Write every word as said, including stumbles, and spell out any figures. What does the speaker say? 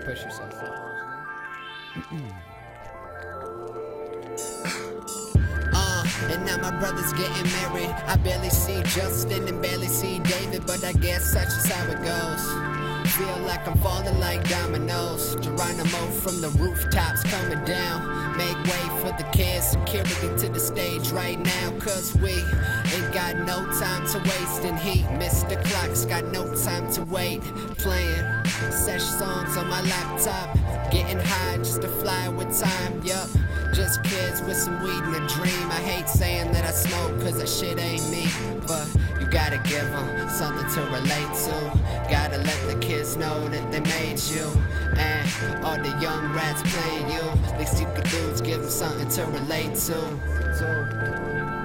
push yourself. And now my brother's getting married. I barely see Justin and barely see David, but I guess such is how it goes. Feel like I'm falling like dominoes. Geronimo from the rooftops coming down. Make way for the kids, security to the stage right now. Cause we ain't got no time to waste. And he, Mister Clock's got no time to wait. Playing sesh songs on my laptop. Getting high just to fly with time, yup. Just kids with some weed and a dream. I hate saying that I smoke cause that shit ain't me, but you gotta give them something to relate to. Gotta let the kids know that they made you. And all the young rats playing you, least you could do is give them something to relate to. So